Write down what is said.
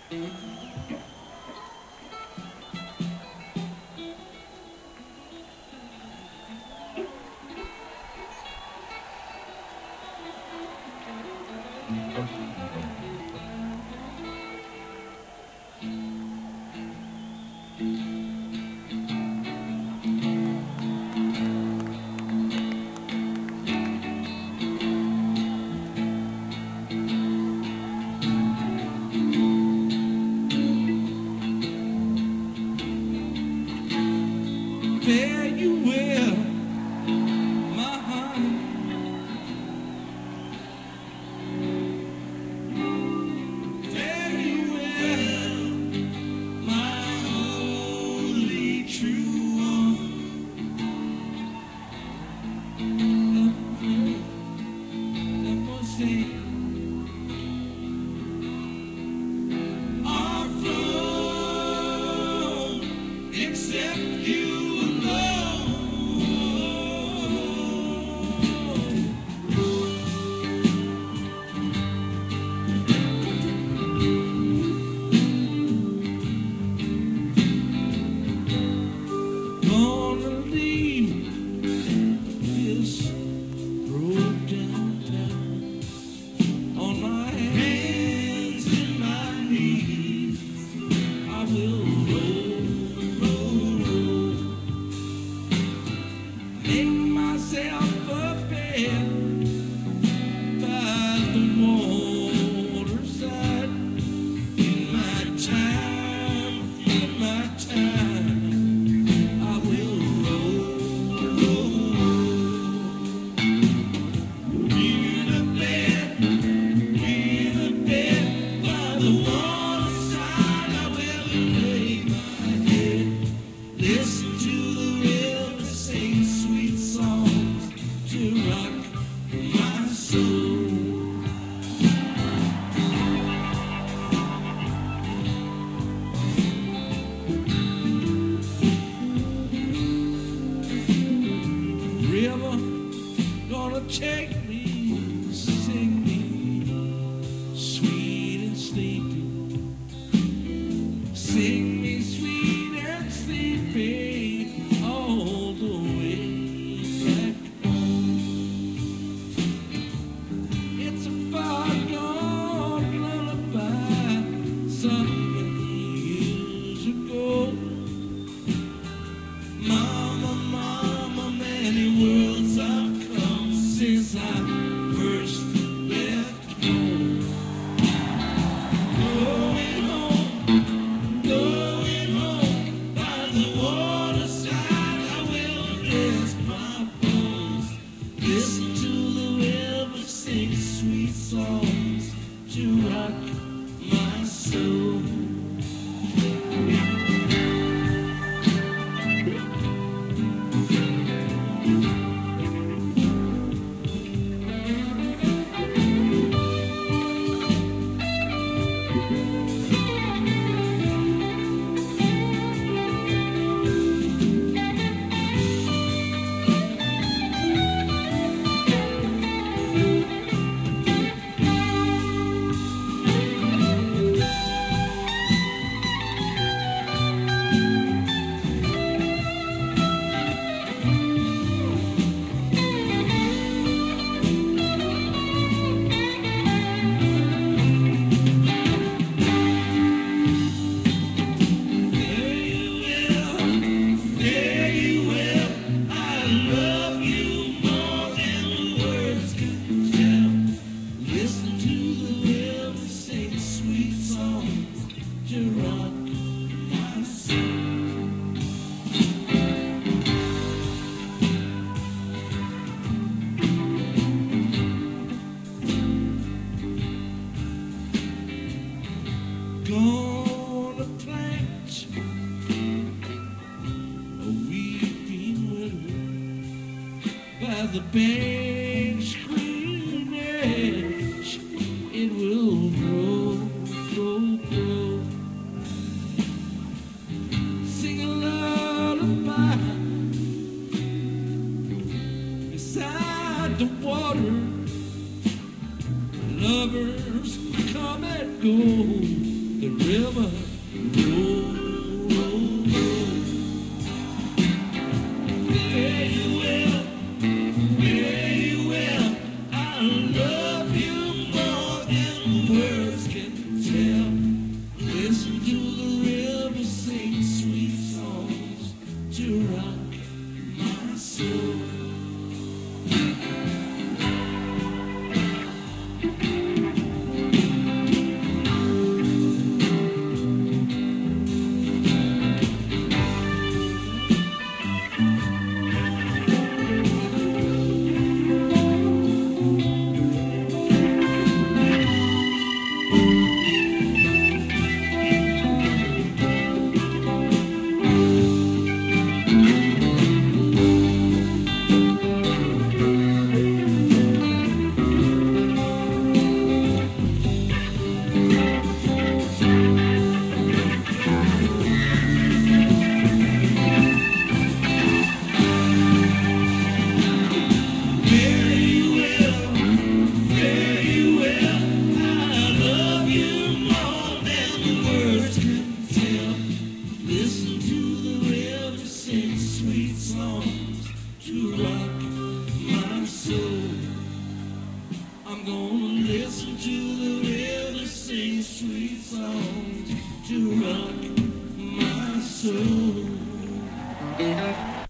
Fare you well, my honey. Fare you well, my only true one. That was it. Our flow, except you. Gonna leave this broken town on my hands and my knees. I will roll, make myself a bed by the waterside. In my time, I will be in a bed by the waterside. I will lay my head, listen to the river sing sweet songs to rock my soul. River gonna take me, sing me sweet and sleepy, sing me sweet and sleepy all the way back home. It's a far gone lullaby sung many years ago. Mama, mama, many worlds I've come since I first left home. Going home by the waterside. I will rest my bones, listen to the river sing sweet songs to rock my soul. Gonna plant a weeping willow by the bank's green edge. It will grow, grow, grow. Sing a lullaby beside the water. Lovers come and go. the river roll, roll, roll. Very well, very well. I love you more than words can tell. Listen to the river sing sweet songs to rock my soul. I'm gonna listen to the river sing sweet songs.